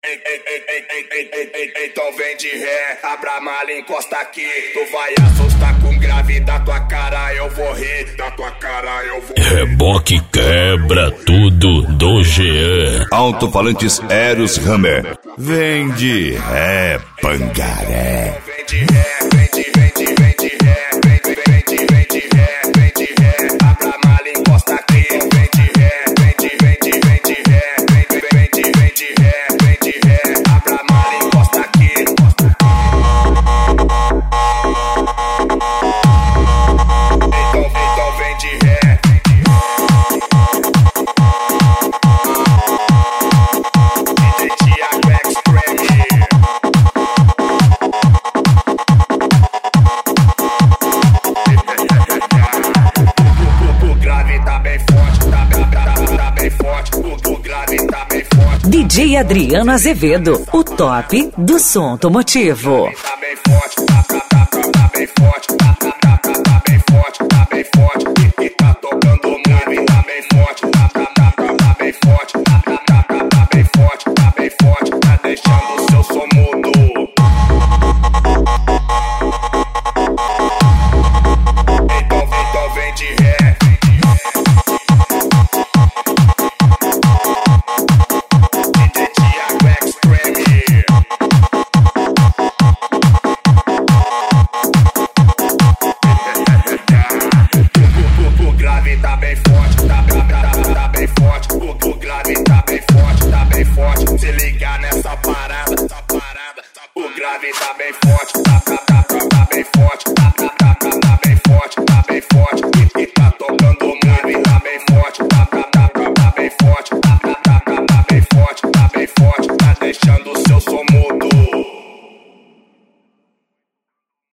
Então vem de ré, abra a mala, encosta aqui. Tu vai assustar com grave da tua cara, eu vou rir. Da tua cara eu vou rir. Reboque quebra tudo do Jean. Alto-falantes Eros Hammer. Vem de ré, pangaré. Vem de ré, vem de ré, vem de ré, vem de ré, abra a mala, encosta aqui. Vem de ré, vem de ré, vem de ré, abra a mala, encosta aqui. Então vem de ré. DJ Adriano Azevedo, o top do som automotivo. Tá bem forte, tá bem forte, tá bem forte, e tá tocando muito, tá bem forte, tá bem forte, tá bem forte, tá deixando o seu som mudo. Então vem de ré. Tá bem forte, tá bem forte, o grave tá bem forte, se ligar nessa parada, o grave tá bem forte, tá bem forte, tá bem forte, e tá tocando o grave, tá bem forte, tá bem forte, tá bem forte, tá deixando